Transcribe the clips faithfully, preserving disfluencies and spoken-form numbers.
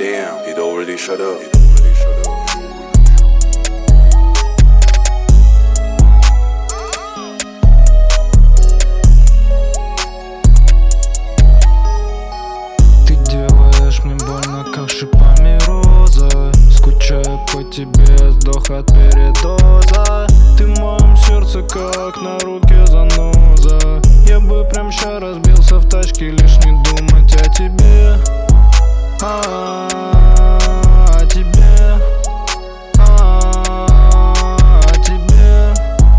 Damn, he don't really shut up. Ты делаешь мне больно, как шипами роза. Скучаю по тебе, сдох от передоза. Ты в моем сердце, как на руке заноза. Я бы прям ща разбился в тачке, лишь не думать о тебе. А, о тебе, а, о тебе,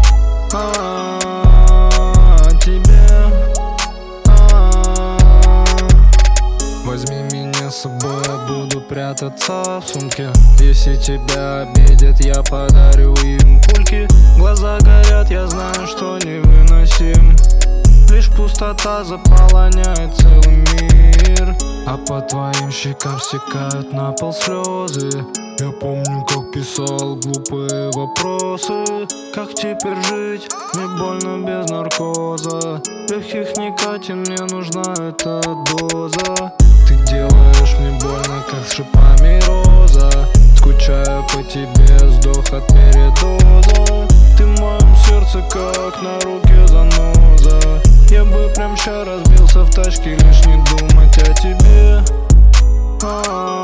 а, о тебе, а. Возьми меня с собой, я буду прятаться в сумке. Если тебя обидят, я подарю им пульки. Глаза горят, я знаю, что невыносим. Лишь пустота заполоняет целый мир. А по твоим щекам стекают на пол слезы. Я помню, как писал глупые вопросы. Как теперь жить? Мне больно без наркоза. Легких никотин, мне нужна эта доза. Ты делаешь мне больно, как с шипами роза. Скучаю по тебе, сдох от передоза. Ты в моем сердце, как на руке заноза. Я бы прям ща разбился в тачке, лишь не думать о тебе. А-а-а.